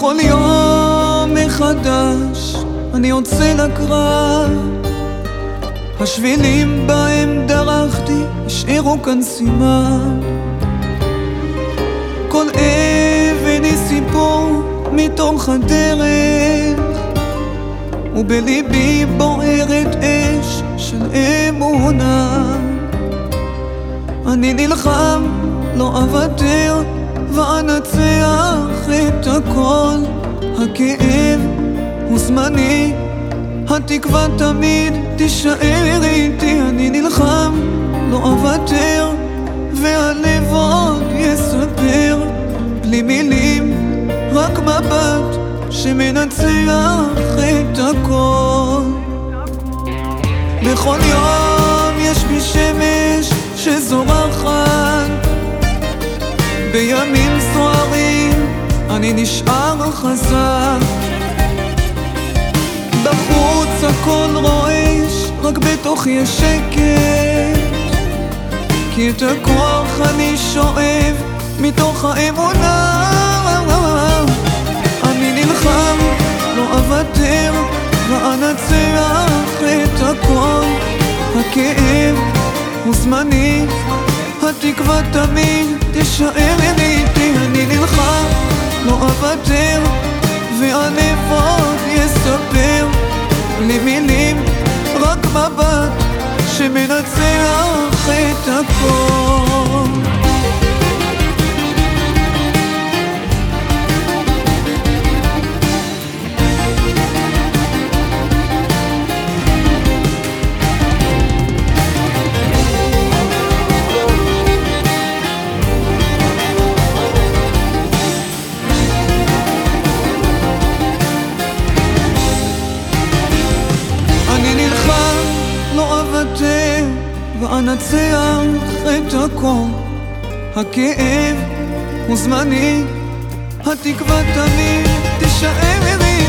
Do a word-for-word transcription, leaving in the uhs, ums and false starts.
בכל יום מחדש אני יוצא לקרב, השבילים בהם דרכתי השאירו כאן סימן, כל אבן היא סיפור מתוך הדרך, ובליבי בוערת אש של אמונה. אני נלחם, לא אוותר, ואנצח את הכל. הכאב הוא זמני, התקווה תמיד תישאר איתי. אני נלחם, לא אוותר, והלב עוד יספר. בלי מילים, רק מבט שמנצח את הכל. בכל יום יש בי שמש שזורחת, בימים סוערים אני נשאר חזק. בחוץ הכל רועש, רק בתוכי יש שקט, כי את הכוח אני שואב מתוך האמונה. אני נלחם, לא אוותר, ואנצח את הכל. הכאב הוא זמני, התקווה תמיד תישאר איתי. אני נלחם, לא אוותר, והלב עוד יספר. בלי מילים, רק מבט שמנצח את הכל. ואנצח את הכל. הכאב הוא זמני, התקווה תמיד תישאר איתי.